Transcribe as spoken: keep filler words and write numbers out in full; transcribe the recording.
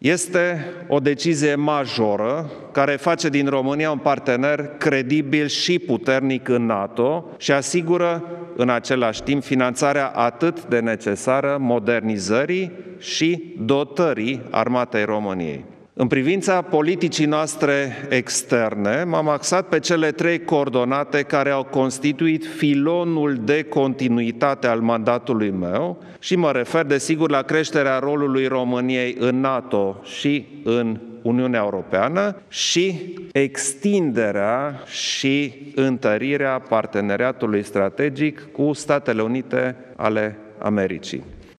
Este o decizie majoră care face din România un partener credibil și puternic în NATO și asigură în același timp finanțarea atât de necesară modernizării și dotării armatei României. În privința politicii noastre externe, m-am axat pe cele trei coordonate care au constituit filonul de continuitate al mandatului meu și mă refer, desigur, la creșterea rolului României în NATO și în Uniunea Europeană și extinderea și întărirea parteneriatului strategic cu Statele Unite ale Americii.